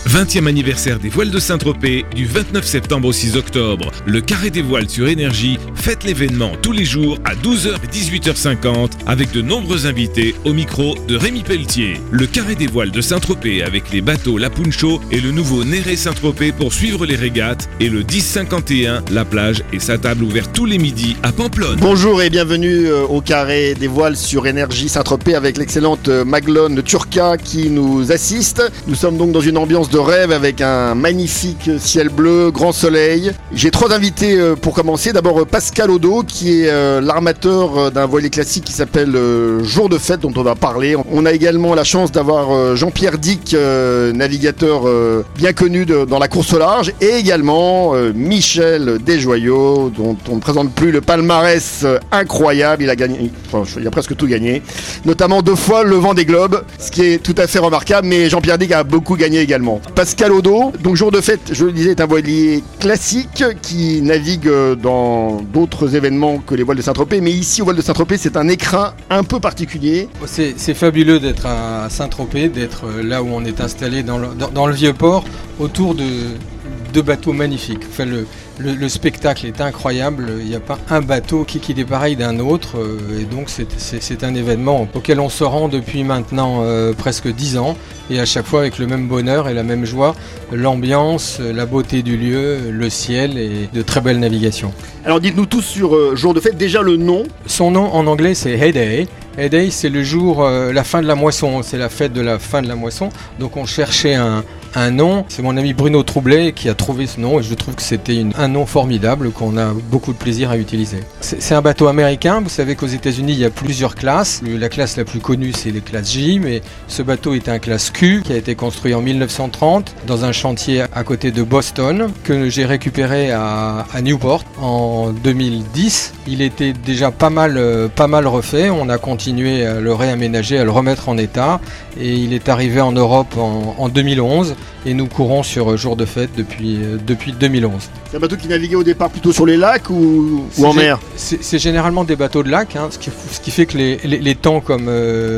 20e anniversaire des voiles de Saint-Tropez, du 29 septembre au 6 octobre. Le Carré des voiles sur Énergie fête l'événement tous les jours à 12h et 18h50 avec de nombreux invités au micro de Rémi Pelletier. Le Carré des voiles de Saint-Tropez avec les bateaux La Puncho et le nouveau Néré Saint-Tropez pour suivre les régates et le 1051 La Plage et sa table ouverte tous les midis à Pamplonne. Bonjour et bienvenue au Carré des voiles sur Énergie Saint-Tropez avec l'excellente Maglone Turca qui nous assiste. Nous sommes donc dans une ambiance de rêve avec un magnifique ciel bleu, grand soleil. J'ai 3 invités pour commencer. D'abord Pascal Odo qui est l'armateur d'un voilier classique qui s'appelle Jour de Fête dont on va parler. On a également la chance d'avoir Jean-Pierre Dick, navigateur bien connu dans la course au large, et également Michel Desjoyaux dont on ne présente plus le palmarès incroyable. Il a gagné, il a presque tout gagné, notamment 2 fois le Vendée Globe, ce qui est tout à fait remarquable, mais Jean-Pierre Dick a beaucoup gagné également. Pascal Odo, donc Jour de Fête, je le disais, est un voilier classique qui navigue dans d'autres événements que les voiles de Saint-Tropez, mais ici aux voiles de Saint-Tropez c'est un écrin un peu particulier. C'est fabuleux d'être à Saint-Tropez, d'être là où on est installé dans le vieux port, autour de bateaux magnifiques. Enfin, le spectacle est incroyable, il n'y a pas un bateau qui est pareil d'un autre, et donc c'est un événement auquel on se rend depuis maintenant presque 10 ans, et à chaque fois avec le même bonheur et la même joie, l'ambiance, la beauté du lieu, le ciel et de très belles navigations. Alors dites-nous tous sur Jour de Fête, déjà le nom. Son nom en anglais c'est Hay-Day. Hay-Day c'est le jour, la fin de la moisson, c'est la fête de la fin de la moisson, donc on cherchait un nom. C'est mon ami Bruno Troublet qui a trouvé ce nom et je trouve que c'était un nom formidable qu'on a beaucoup de plaisir à utiliser. C'est un bateau américain, vous savez qu'aux États-Unis il y a plusieurs classes. La classe la plus connue c'est les classes J, mais ce bateau est un classe Q qui a été construit en 1930 dans un chantier à côté de Boston que j'ai récupéré à Newport en 2010. Il était déjà pas mal refait, on a continué à le réaménager, à le remettre en état et il est arrivé en Europe en 2011. Et nous courons sur Jour de Fête depuis 2011. C'est un bateau qui naviguait au départ plutôt sur les lacs ou en mer? C'est généralement des bateaux de lac, hein, ce qui fait que les temps comme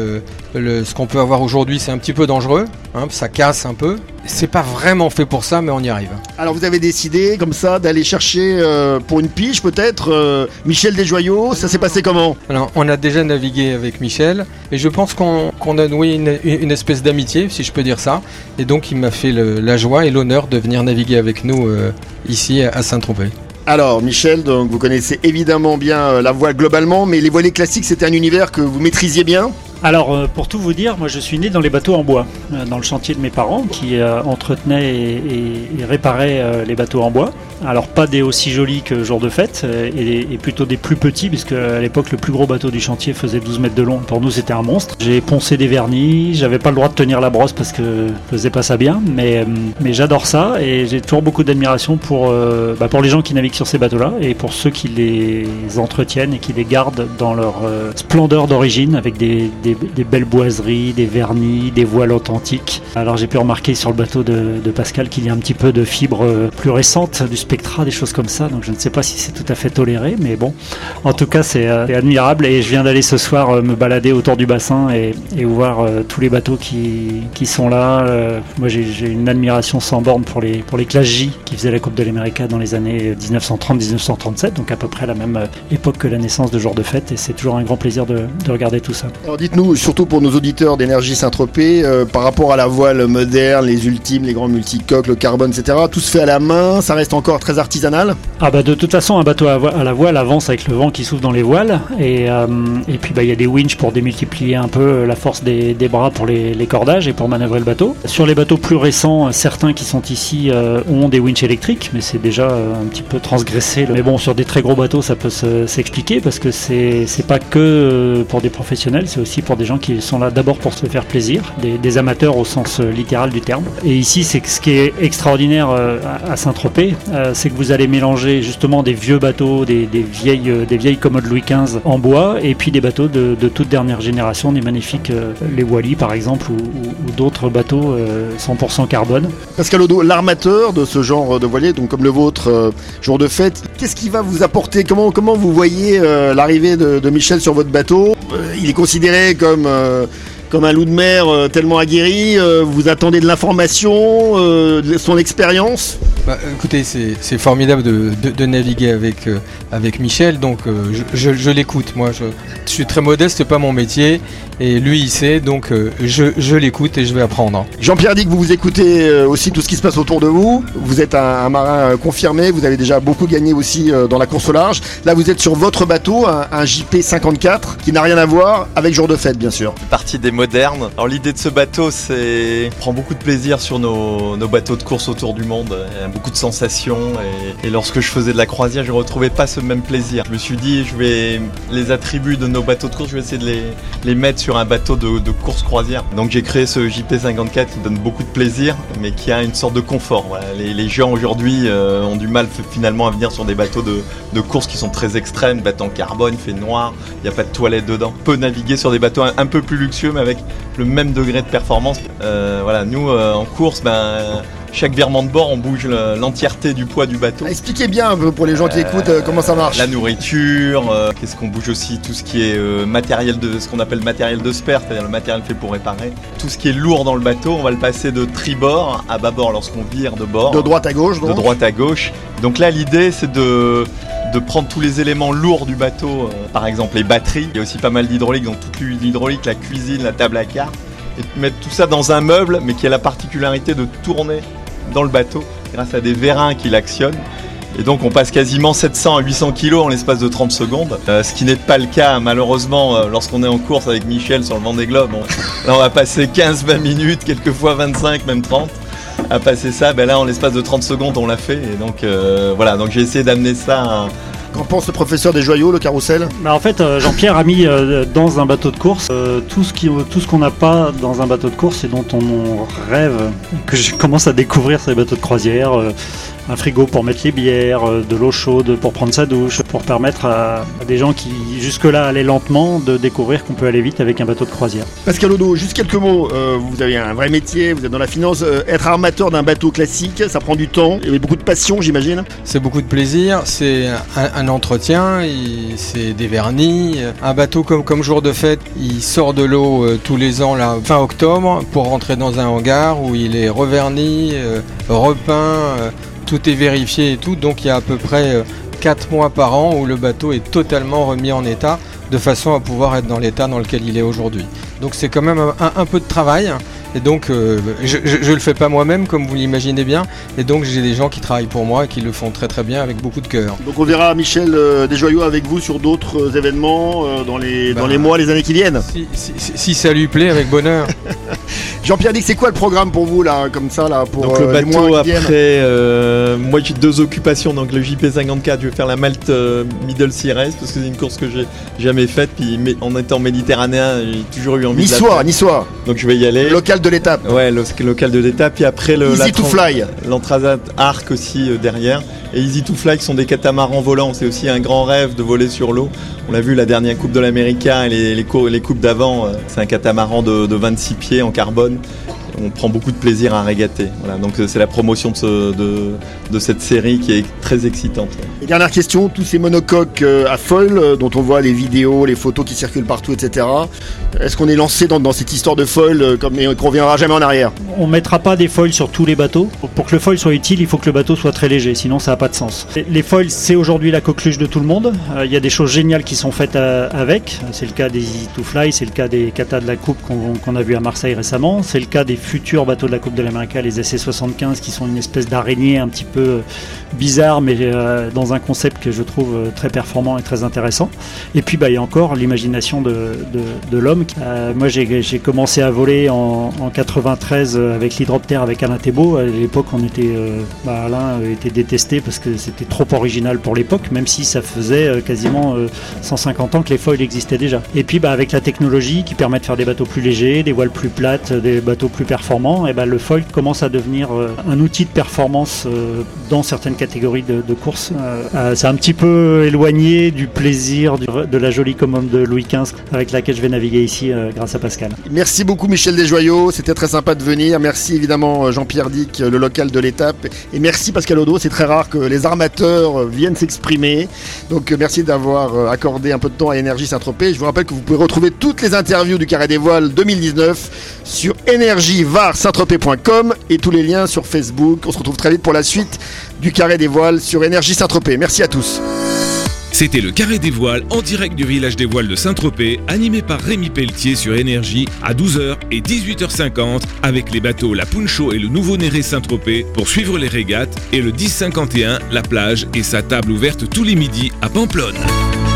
ce qu'on peut avoir aujourd'hui, c'est un petit peu dangereux, hein, ça casse un peu. C'est pas vraiment fait pour ça, mais on y arrive. Alors vous avez décidé comme ça d'aller chercher pour une pige peut-être Michel Desjoyaux, ça s'est passé comment? Alors on a déjà navigué avec Michel et je pense qu'on a noué une espèce d'amitié, si je peux dire ça, et donc il m'a fait la joie et l'honneur de venir naviguer avec nous ici à Saint-Tropez. Alors Michel, donc, vous connaissez évidemment bien la voile globalement, mais les voilées classiques c'était un univers que vous maîtrisiez bien? Alors pour tout vous dire, moi je suis né dans les bateaux en bois, dans le chantier de mes parents qui entretenaient et réparaient les bateaux en bois. Alors pas des aussi jolis que Jour de Fête et plutôt des plus petits puisque à l'époque le plus gros bateau du chantier faisait 12 mètres de long. Pour nous c'était un monstre. J'ai poncé des vernis, j'avais pas le droit de tenir la brosse parce que je faisais pas ça bien, mais j'adore ça et j'ai toujours beaucoup d'admiration pour les gens qui naviguent sur ces bateaux-là et pour ceux qui les entretiennent et qui les gardent dans leur splendeur d'origine avec des belles boiseries, des vernis, des voiles authentiques. Alors j'ai pu remarquer sur le bateau de Pascal qu'il y a un petit peu de fibres plus récentes, du Spectra, des choses comme ça, donc je ne sais pas si c'est tout à fait toléré, mais bon, en tout cas c'est admirable et je viens d'aller ce soir me balader autour du bassin et voir tous les bateaux qui sont là. Moi j'ai une admiration sans borne pour les classes J qui faisaient la Coupe de l'Amérique dans les années 1930-1937, donc à peu près la même époque que la naissance de Jour de Fête, et c'est toujours un grand plaisir de regarder tout ça. Alors dites-nous, surtout pour nos auditeurs d'Énergie Saint-Tropez, par rapport à la voile moderne, les ultimes, les grands multicoques, le carbone, etc., tout se fait à la main, ça reste encore très artisanal? De toute façon un bateau à la voile avance avec le vent qui souffle dans les voiles et puis il y a des winches pour démultiplier un peu la force des bras pour les cordages et pour manœuvrer le bateau. Sur les bateaux plus récents, certains qui sont ici ont des winches électriques, mais c'est déjà un petit peu transgressé. Mais bon, sur des très gros bateaux ça peut s'expliquer parce que c'est pas que pour des professionnels, c'est aussi pour des gens qui sont là d'abord pour se faire plaisir, des amateurs au sens littéral du terme. Et ici c'est ce qui est extraordinaire à Saint-Tropez, c'est que vous allez mélanger justement des vieux bateaux, des vieilles commodes Louis XV en bois, et puis des bateaux de toute dernière génération, des magnifiques les Wally par exemple, ou d'autres bateaux 100% carbone. Pascal Odo, l'armateur de ce genre de voilier, donc comme le vôtre, Jour de Fête, qu'est-ce qui va vous apporter? Comment vous voyez l'arrivée de Michel sur votre bateau? Il est considéré comme comme un loup de mer tellement aguerri. Vous attendez de l'information, de son expérience? Écoutez, c'est formidable de naviguer avec Michel, donc je l'écoute. Moi, je suis très modeste, c'est pas mon métier, et lui il sait, donc je l'écoute et je vais apprendre. Jean-Pierre dit que vous écoutez aussi tout ce qui se passe autour de vous. Vous êtes un marin confirmé, vous avez déjà beaucoup gagné aussi dans la course au large. Là, vous êtes sur votre bateau, un JP 54, qui n'a rien à voir avec jour de fête, bien sûr. Partie des modernes. Alors l'idée de ce bateau, c'est on prend beaucoup de plaisir sur nos bateaux de course autour du monde. Il y a beaucoup de sensations et lorsque je faisais de la croisière, je ne retrouvais pas ce même plaisir. Je me suis dit, je vais les attributs de nos bateaux de course, je vais essayer de les mettre sur un bateau de course croisière. Donc j'ai créé ce JP54 qui donne beaucoup de plaisir, mais qui a une sorte de confort. Voilà. Les gens aujourd'hui ont du mal finalement à venir sur des bateaux de course qui sont très extrêmes, bateau en carbone, il fait noir, il n'y a pas de toilette dedans. On peut naviguer sur des bateaux un peu plus luxueux, mais avec le même degré de performance. Voilà, nous en course, chaque virement de bord, on bouge l'entièreté du poids du bateau. Expliquez bien pour les gens qui écoutent comment ça marche. La nourriture, qu'est-ce qu'on bouge aussi, tout ce qui est ce qu'on appelle matériel de spare, c'est-à-dire le matériel fait pour réparer. Tout ce qui est lourd dans le bateau, on va le passer de tribord à bâbord lorsqu'on vire de bord. De droite à gauche, donc. De droite à gauche. Donc là, l'idée, c'est de prendre tous les éléments lourds du bateau, par exemple les batteries. Il y a aussi pas mal d'hydraulique, donc toute l'hydraulique, la cuisine, la table à cartes, et mettre tout ça dans un meuble, mais qui a la particularité de tourner dans le bateau grâce à des vérins qui l'actionnent. Et donc on passe quasiment 700 à 800 kg en l'espace de 30 secondes, ce qui n'est pas le cas malheureusement lorsqu'on est en course avec Michel sur le Vendée Globe. Là on va passer 15-20 minutes, quelquefois 25, même 30. À passer ça, là en l'espace de 30 secondes on l'a fait. Et donc voilà, donc j'ai essayé d'amener ça Qu'en pense le professeur des joyaux, le carrousel? En fait, Jean-Pierre a mis dans un bateau de course tout ce qu'on n'a pas dans un bateau de course et dont on rêve, que je commence à découvrir sur les bateaux de croisière. Un frigo pour mettre les bières, de l'eau chaude pour prendre sa douche, pour permettre à des gens qui jusque-là allaient lentement de découvrir qu'on peut aller vite avec un bateau de croisière. Pascal Odo, juste quelques mots. Vous avez un vrai métier, vous êtes dans la finance. Être armateur d'un bateau classique, ça prend du temps et beaucoup de passion, j'imagine. C'est beaucoup de plaisir, c'est un entretien, c'est des vernis. Un bateau comme jour de fête, il sort de l'eau tous les ans, là, fin octobre, pour rentrer dans un hangar où il est reverni, repeint. Tout est vérifié et tout, donc il y a à peu près 4 mois par an où le bateau est totalement remis en état de façon à pouvoir être dans l'état dans lequel il est aujourd'hui. Donc c'est quand même un peu de travail et donc je le fais pas moi-même comme vous l'imaginez bien et donc j'ai des gens qui travaillent pour moi et qui le font très très bien avec beaucoup de cœur. Donc on verra Michel Desjoyaux avec vous sur d'autres événements dans les mois, les années qui viennent. Si ça lui plaît, avec bonheur. Jean-Pierre Dick, c'est quoi le programme pour vous là, comme ça là, pour donc le les bateau mois qui après, moi j'ai 2 occupations, donc le JP54, je vais faire la Malte Middle Sea Race parce que c'est une course que j'ai jamais faite, puis en étant méditerranéen, j'ai toujours eu envie de la faire. Niçois. Donc je vais y aller. Le local de l'étape. Ouais, le local de l'étape, puis après Easy to Fly. l'Antrasat Arc aussi derrière. Et Easy to Fly qui sont des catamarans volants, c'est aussi un grand rêve de voler sur l'eau. On l'a vu la dernière Coupe de l'América et les coupes d'avant, c'est un catamaran de 26 pieds en carbone. On prend beaucoup de plaisir à régater. Voilà, donc c'est la promotion de cette série qui est très excitante. Et dernière question, tous ces monocoques à foil dont on voit les vidéos, les photos qui circulent partout, etc. Est-ce qu'on est lancé dans cette histoire de foil et qu'on reviendra jamais en arrière? On ne mettra pas des foils sur tous les bateaux. Pour que le foil soit utile, il faut que le bateau soit très léger, sinon ça n'a pas de sens. Les foils, c'est aujourd'hui la coqueluche de tout le monde. Il y a des choses géniales qui sont faites avec. C'est le cas des Easy to Fly, c'est le cas des katas de la Coupe qu'on a vu à Marseille récemment. C'est le cas des futurs bateaux de la Coupe de l'Amérique, les SC75, qui sont une espèce d'araignée un petit peu bizarre, mais dans un concept que je trouve très performant et très intéressant. Et puis il y a encore l'imagination de l'homme. Moi j'ai commencé à voler en 93 avec l'hydroptère avec Alain Thébault. À l'époque on était Alain était détesté parce que c'était trop original pour l'époque, même si ça faisait quasiment 150 ans que les foils existaient déjà. Et puis avec la technologie qui permet de faire des bateaux plus légers, des voiles plus plates, des bateaux plus performants, performant, et le foil commence à devenir un outil de performance dans certaines catégories de courses. C'est un petit peu éloigné du plaisir de la jolie commande de Louis XV avec laquelle je vais naviguer ici grâce à Pascal. Merci beaucoup Michel Desjoyaux, c'était très sympa de venir. Merci évidemment Jean-Pierre Dick, le local de l'étape. Et merci Pascal Audreau, c'est très rare que les armateurs viennent s'exprimer. Donc merci d'avoir accordé un peu de temps à Énergie Saint-Tropez. Je vous rappelle que vous pouvez retrouver toutes les interviews du Carré des Voiles 2019 sur energievarsaint-tropez.com et tous les liens sur Facebook. On se retrouve très vite pour la suite du Carré des Voiles sur Énergie Saint-Tropez. Merci à tous. C'était le Carré des Voiles en direct du village des Voiles de Saint-Tropez, animé par Rémi Pelletier sur Énergie à 12h et 18h50 avec les bateaux La Puncho et le Nouveau Néré Saint-Tropez pour suivre les régates et le 1051 La Plage et sa table ouverte tous les midis à Pamplonne.